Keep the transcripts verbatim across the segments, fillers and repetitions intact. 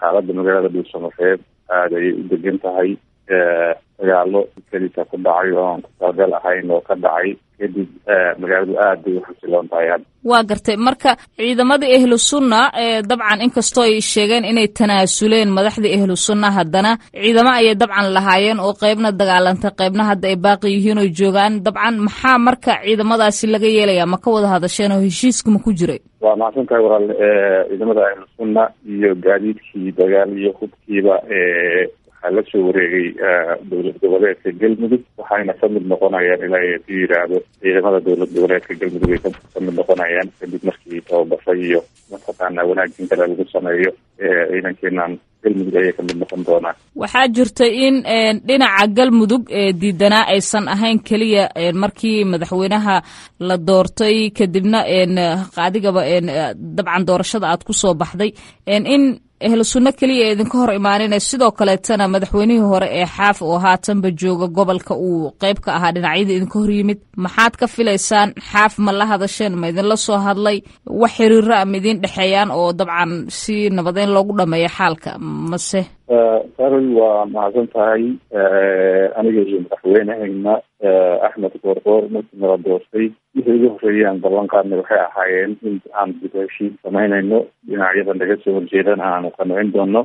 xaaladda magaalada dhuusamareeb aad ay u degan tahay dagaalo kelisa ku dhacay oo aan kusaagal ahayn oo ka dhacay kadib magaaladu aad bay u xasiloon tahay hadda. waa gartay marka ciidamadii ahlu sunna dabcan inkastoo ay sheegeen inay tanaasuleen madaxdii ahlu sunna haddana ciidamo ayay dabcan lahaayeen oo qaybna dagaalantay qaybna hadda ay baaqi yihiin oo joogaan. dabcan maxaa marka ciidamadaasi laga yeelayaa ma ka wada hadasheen oo heshiiska ma ku jiray? waa mahadsan tahay walaal. ciidamada ahlu sunna iyo gaadiidkii dagaal iyo hubkiiba waxaa la soo wareegay dowlad goboleedka galmudug waxayna ka mid noqonayaan ilaa ku yidhaahdo ciidamada dowlad goboleedka galmudug ay ka mid noqonayaan kadib markii tababaray iyo mataqaanaa wanaagin kale lagu sameeyo ciidankeenan galmudug ayay ka mid noqon doonaan. waxaa jirta in dhinaca galmudug diidanaa aysan ahayn keliya markii madaxweynaha la doortay kadibna qaadigaba dabcan doorashada aad ku soo baxday in ahlu sunno keliya idinka hor imaaninay sidoo kaleetana madaxweynihii hore ee xaaf oo haatanba jooga gobolka uu qayb ka ahaa dhinacyada idinka hor yimid. maxaad ka filaysaan? xaaf ma la hadasheen? ma idinla soo hadlay? wax xiriiro a ma idin dhexeeyaan oo dabcan si nabadeyn loogu dhameeyo xaalka mase? saroy waa mahadsan tahay. aniga iyo madaxweynehayna axmed goorgoor markii nala doortay wixii ugu horreeyaan ballan qaadnay waxay ahaayeen in aan dib u heshiis samaynayno dhinacyada naga soo horjeedana aanu qancin doono.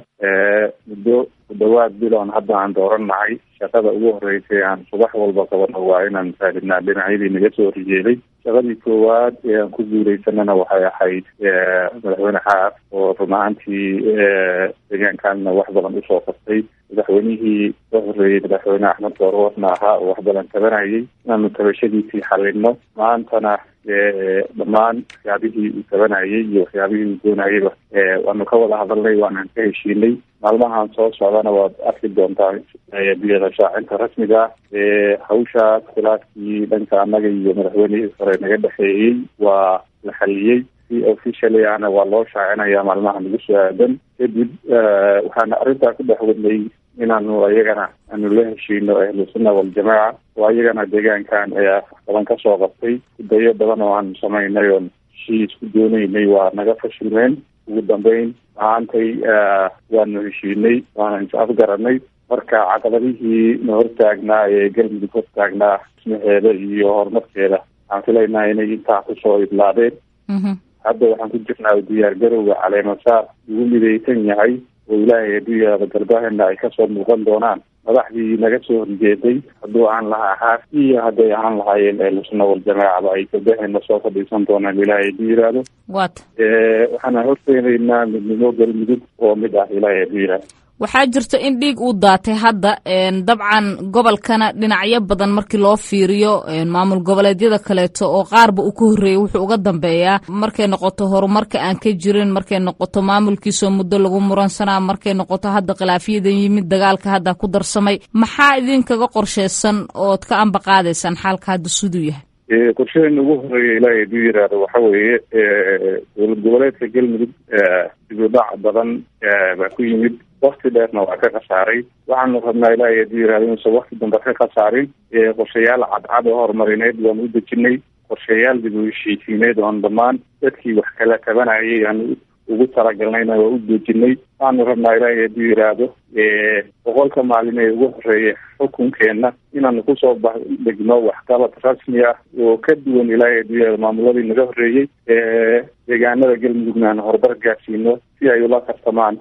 muddo ku dhawaad biloon hadda aan doorannahay shaqada ugu horreysay aan subax walba qabano waa inaan raadinaa dhinacyadii naga soo horjeeday. shaqadii koowaad ee aan ku guuleysanana waxay ahayd madaxweyne xaaf oo run ahaantii deegaankaanna wax badan usoo qabtay. madaxweynihii soo horreeyey madaxweyne axmed goorgoorna ahaa oo wax badan tabanayay inaanu tabashadiisii xalino. maantana dhammaan waxyaabihii uu tabanayay iyo waxyaabihii uu doonayayba waanu ka wada hadalnay waanaan ka heshiinay. maalmahan soo socdana waad arki doontaa biyada shaacinta rasmiga ah. hawshaas khilaafkii dhanka annaga iyo madaxweynihii hore naga dhexeeyey waa la xaliyey. si officially ahna waa loo shaacinayaa maalmaha nagu soo aadan. kadib waxaana arrintaa ku dhex wadnay inaanu ayagana aanu la heshiino ahlu sunna waljamaaca oo ayagana deegaankan wax badan ka soo qabtay. dayo badan oo aanu samaynay oon heshiis ku doonaynay waa naga fashilmeen. ugu dambeyn maantay waanu heshiinay waana is afgaranay. marka caqabadihii na hortaagnaa ee galmudug hortaagnaa dhismaheeda iyo horumarkeeda waxaan filaynaa inay intaa kusoo idlaadeen. hadda waxaan ku jirnaa diyaar garowga caleemasaar ugu midaysan yahay oo ilaahay adduunyada galbeedna ay kasoo muuqan doonaan madaxdii naga soo horjeeday hadduu aan lahaa xaaf iyo hadday ahaan lahaayeen ahlu sunna waljamaacaba ay galbeedna soo fadhiisan doonaan ilaahay hadduu yidhaahdo. wat waxaana horteenaynaa midnimo galmudug oo mid ah ilaahay hadduu yidhaahdo. waxaa jirta in dhiig uu daatay hadda dabcan gobolkana dhinacyo badan markii loo fiiriyo maamul goboleedyada kaleeto oo qaarba uu ka horreeyey wuxuu uga dambeeyaa markay noqoto horumarka aan ka jirin, markay noqoto maamulkiisoo muddo lagu muransanaa, markay noqoto hadda khilaafiyadan yimid dagaalka hadda ku darsamay. maxaa idinkaga qorsheysan ood ka amba qaadaysaan xaalka hadda siduu yahay? qorshadeena ugu horeeya ilaahay hadduu yidhaahdo waxa weeye dowlad goboleedka galmudug dib u dhac badan baa ku yimid. wakti dheerna waa ka khasaaray. waxaanu rabnaa ilaahay hadduu yidhahdo inuusan wakti dambe ka khasaarin. qorshayaal cadcad oo horumarineed waanu u dejinay. qorshayaal dib u heshiisiineed oon dhammaan dadkii wax kala tabanayay aanu ugu talagalnayna waa u dejinay. waxaanu rabnaa ilaahay hadduu yidhaahdo boqolka maalin ee ugu horeeya xukunkeenna inaanu kusoo degno waxqabad rasmi ah oo ka duwan ilaahay hadduu yidhahdo maamuladii naga horreeyey. deegaanada galmudugna aan horumar gaarsiino si ay ula tartamaan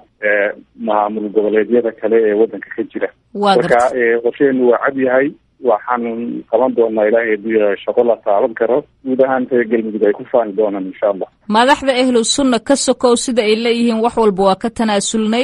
maamul goboleedyada kale ee waddanka ka jira. marka qorsheenu waa cad yahay. waxaan qaban doonaa ilaahay hadduu yidhahdo shaqo la taaban karo guud ahaan reer galmudug ay ku faani doonaan insha allah. madaxda ahlu sunna ka sokow sida ay leeyihiin wax walba waa ka tanaasulnay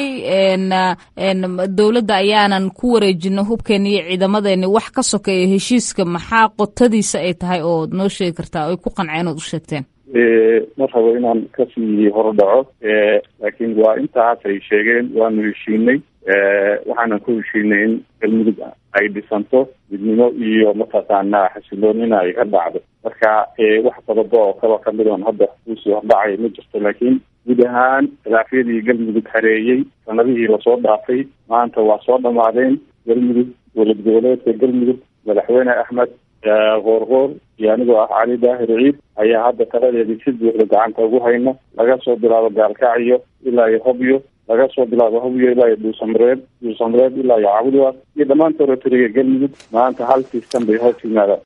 dowladda ayaanan ku wareejino hubkeena iyo ciidamadeeni wax ka sokeeya heshiiska maxaa qotadiisa ay tahay oo noo sheegi kartaa oy ku qanceen ood u sheegteen? ma rabo inaan kasii horodhaco laakiin waa intaas ay sheegeen waanu heshiinay. waxaanan ku heshiinay in galmudug ay dhisanto midnimo iyo mataqaanaa xasiloonina ay ka dhacdo. marka wax qodobo oo kaba kamid oon hadda usii hordhacay ma jirto. laakiin guud ahaan khilaafyadii galmudug hareeyey sanadihii lasoo dhaafay maanta waa soo dhamaadeen. galmudug dowlad goboleedka galmudug madaxweyne axmed goorgoor iyo anigoo ah cali daahir ciid ayaa hadda taladeedii si buuxda gacanta ugu hayna laga soo bilaabo gaalkacyo ilaa iyo hobyo laga soo bilaabo hawiye ilaa iyo dhuusamareeb dhuusamareeb ilaa iyo caabudwaaq iyo dhammaan territoriga galmudug maanta hal system bay hoos yimaadaan